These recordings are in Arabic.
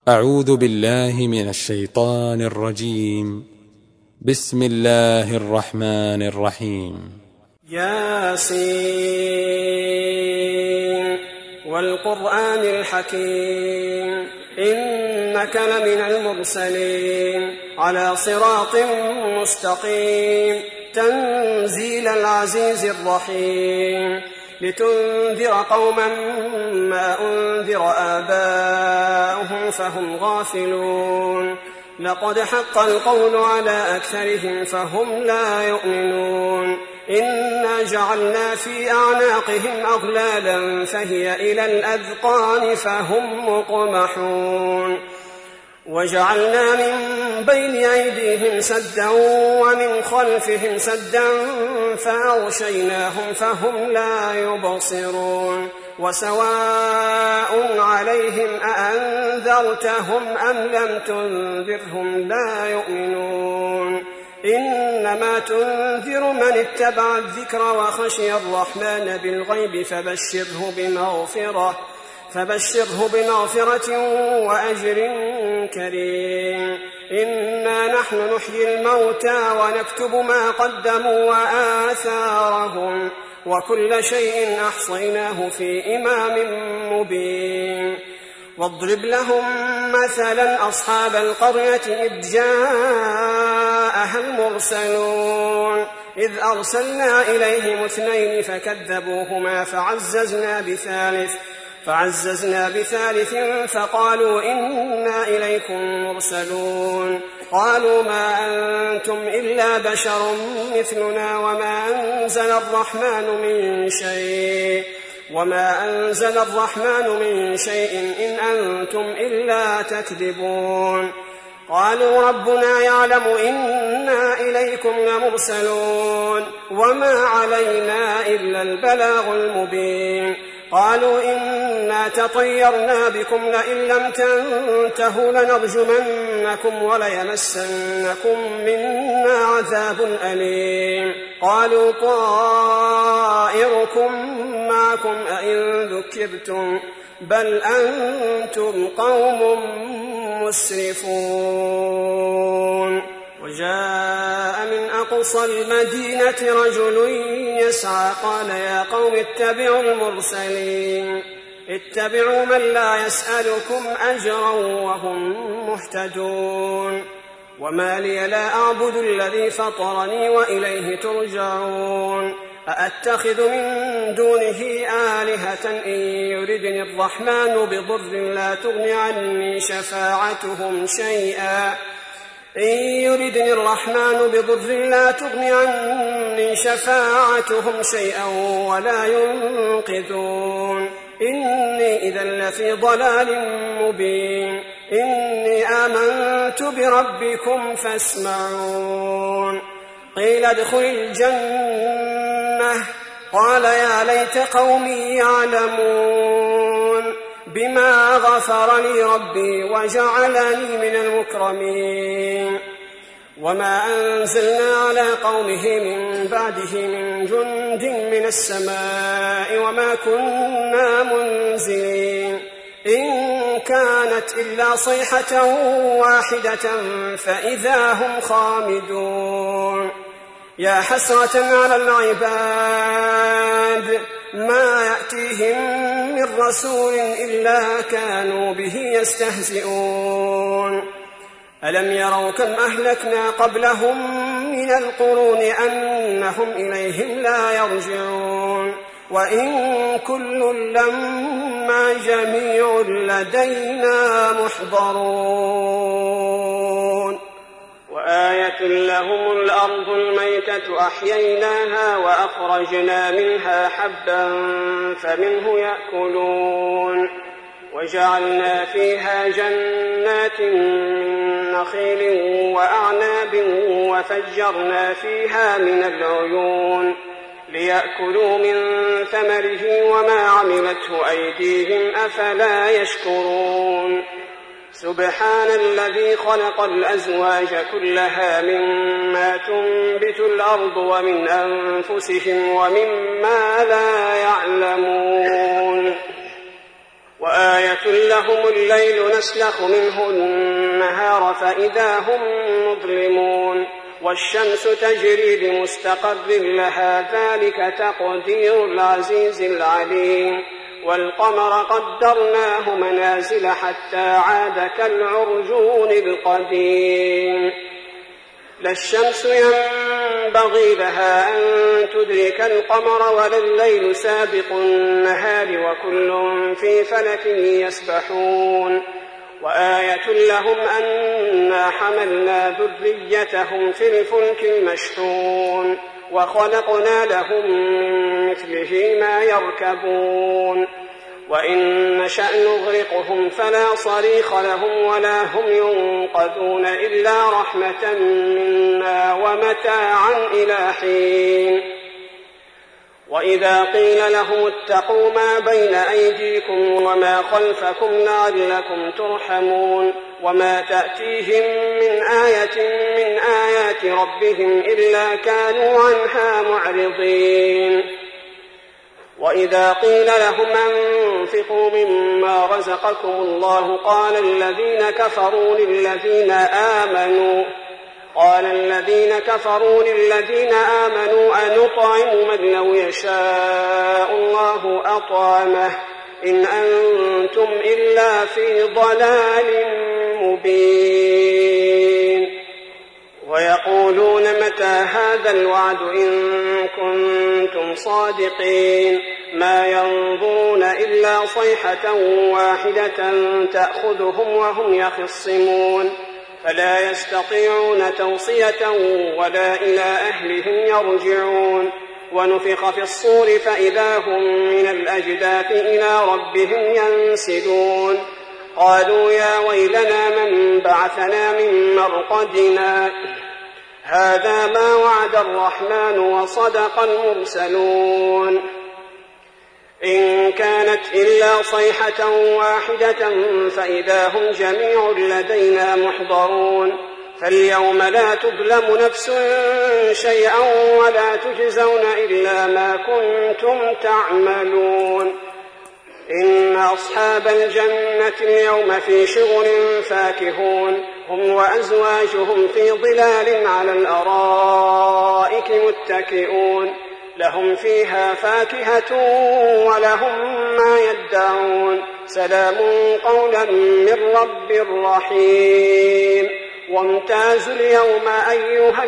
أعوذ بالله من الشيطان الرجيم. بسم الله الرحمن الرحيم. ياسين والقرآن الحكيم إنك لمن المرسلين على صراط مستقيم تنزيل العزيز الرحيم لتنذر قوما ما أنذر آباؤهم فهم غافلون لقد حق القول على أكثرهم فهم لا يؤمنون إنا جعلنا في أعناقهم أغلالا فهي إلى الأذقان فهم مقمحون وجعلنا من بين أيديهم سدا ومن خلفهم سدا فأغشيناهم فهم لا يبصرون وسواء عليهم أأنذرتهم أم لم تنذرهم لا يؤمنون إنما تنذر من اتبع الذكر وخشي الرحمن بالغيب فبشره بمغفرة وأجر كريم إنا نحن نحيي الموتى ونكتب ما قدموا وآثارهم وكل شيء أحصيناه في إمام مبين واضرب لهم مثلا أصحاب القرية إذ جاءها المرسلون إذ أرسلنا إليهم 2 فكذبوهما فعززنا بثالث فقالوا إنا إليكم مرسلون قالوا ما أنتم إلا بشر مثلنا وما أنزل الرحمن من شيء إن أنتم إلا تكذبون قالوا ربنا يعلم إنا إليكم لمرسلون وما علينا إلا البلاغ المبين قالوا إنا تطيرنا بكم لئن لم تنتهوا لنرجمنكم وليمسنكم منا عذاب أليم قالوا طائركم معكم أئن ذكرتم بل أنتم قوم مسرفون وجاء من أقصى المدينة رجل يسعى قال يا قوم اتبعوا المرسلين اتبعوا من لا يسألكم أجرا وهم مهتدون وما لي لا أعبد الذي فطرني وإليه ترجعون أأتخذ من دونه آلهة إن يردني الرحمن بضر لا تغن عني شفاعتهم شيئا ولا ينقذون إني إذا لفي ضلال مبين إني آمنت بربكم فاسمعون قيل ادخل الجنة قال يا ليت قومي يعلمون بما غفر لي ربي وجعلني من المكرمين وما أنزلنا على قومه من بعده من جند من السماء وما كنا منزلين إن كانت إلا صيحة واحدة فإذا هم خامدون يا حسرة على العباد ما يأتيهم من رسول إلا كانوا به يستهزئون ألم يروا كم أهلكنا قبلهم من القرون أنهم إليهم لا يرجعون وإن كل لما جميع لدينا محضرون وآية لهم الأرض الميتة أحييناها وأخرجنا منها حبا فمنه يأكلون وجعلنا فيها جنات من نخيل وأعناب وفجرنا فيها من العيون ليأكلوا من ثمره وما عملته أيديهم أفلا يشكرون سبحان الذي خلق الأزواج كلها مما تنبت الأرض ومن أنفسهم ومما لا يعلمون وآية لهم الليل نسلخ منه النهار فإذا هم مظلمون والشمس تجري لمستقر لها ذلك تقدير العزيز العليم والقمر قدرناه منازل حتى عاد كالعرجون القديم لا الشمس ينبغي لها أن تدرك القمر ولا الليل سابق النهار وكل في فلك يسبحون وآية لهم أنا حملنا ذريتهم في الفلك المشحون وخلقنا لهم من مثله ما يركبون وإن نشأ نغرقهم فلا صريخ لهم ولا هم ينقذون إلا رحمة منا ومتاعا إلى حين وإذا قيل لهم اتقوا ما بين أيديكم وما خلفكم لعلكم ترحمون وما تأتيهم من آية من آيات ربهم إلا كانوا عنها معرضين وإذا قيل لهم أنفقوا مما رزقكم الله قال الذين كفروا للذين آمنوا أنطعم من لو يشاء الله أطعمه إن أنتم إلا في ضلال مبين ويقولون متى هذا الوعد إن كنتم صادقين ما ينظرون إلا صيحة واحدة تأخذهم وهم يخصمون فلا يستطيعون توصية ولا إلى أهلهم يرجعون ونفخ في الصور فإذا هم من الأجداث إلى ربهم ينسلون قالوا يا ويلنا من بعثنا من مرقدنا هذا ما وعد الرحمن وصدق المرسلون إن كانت إلا صيحة واحدة فإذا هم جميع لدينا محضرون فاليوم لا تظلم نفس شيئا ولا تجزون إلا ما كنتم تعملون إن أصحاب الجنة اليوم في شغل فاكهون هم وأزواجهم في ظلال على الأرائك متكئون لهم فيها فاكهة ولهم ما يدعون سلام قولا من رب رحيم وامتازوا اليوم أيها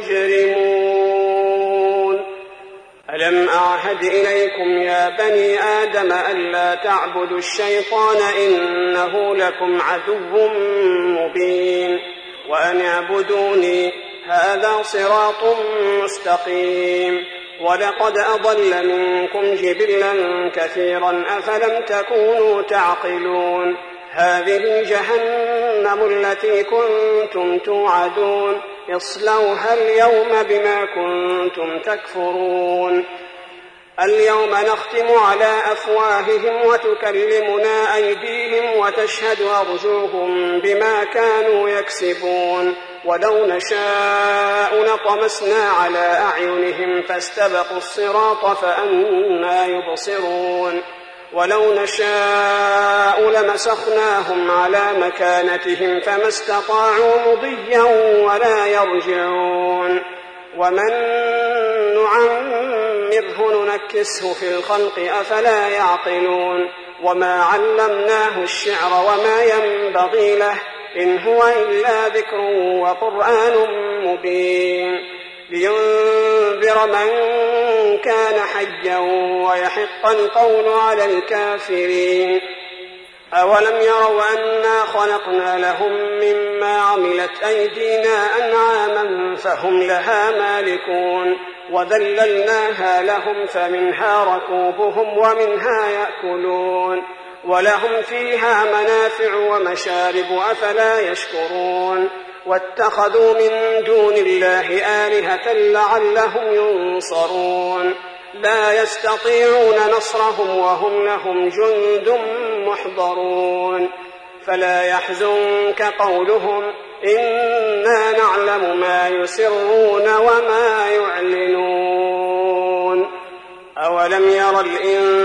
المجرمون ألم أعهد إليكم يا بني آدم ألا تعبدوا الشيطان إنه لكم عدو مبين وأن اعبدوني هذا صراط مستقيم ولقد أضل منكم جبلا كثيرا أفلم تكونوا تعقلون هذه جهنم التي كنتم توعدون اصلوها اليوم بما كنتم تكفرون اليوم نختم على أفواههم وتكلمنا أيديهم وتشهد أرجلهم بما كانوا يكسبون ولو نشاء لطمسنا على أعينهم فاستبقوا الصراط فأنى يبصرون ولو نشاء لمسخناهم على مكانتهم فما استطاعوا مضيا ولا يرجعون ومن نعمره ننكسه في الخلق أفلا يعقلون وما علمناه الشعر وما ينبغي له إن هو إلا ذكر وقرآن مبين لينذر من كان حيا ويحق القول على الكافرين أولم يروا أنا خلقنا لهم مما عملت أيدينا أنعاما فهم لها مالكون وذللناها لهم فمنها ركوبهم ومنها يأكلون ولهم فيها منافع ومشارب أفلا يشكرون واتخذوا من دون الله آلهة لعلهم ينصرون لا يستطيعون نصرهم وهم لهم جند محضرون فلا يحزنك قولهم إنا نعلم ما يسرون وما يعلنون أولم ير الإنسان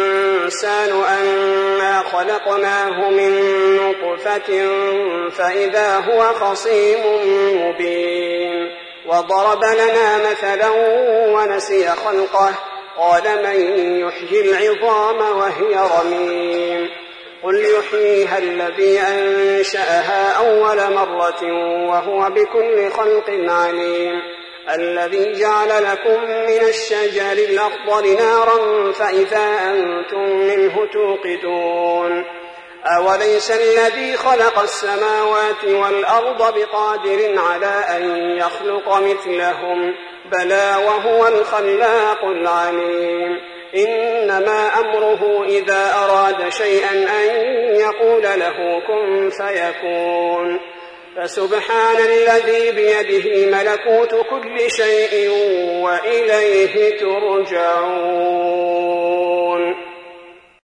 الإنسان أنا خلقناه من نطفة فإذا هو خصيم مبين وضرب لنا مثلا ونسي خلقه قال من يحيي العظام وهي رميم قل يحييها الذي أنشأها أول مرة وهو بكل خلق عليم الذي جعل لكم من الشجر الأخضر نارا فإذا أنتم منه توقدون أوليس الذي خلق السماوات والأرض بقادر على أن يخلق مثلهم بلى وهو الخلاق العليم إنما أمره إذا أراد شيئا أن يقول له كن فيكون فسبحان الذي بيده ملكوت كل شيء وإليه ترجعون.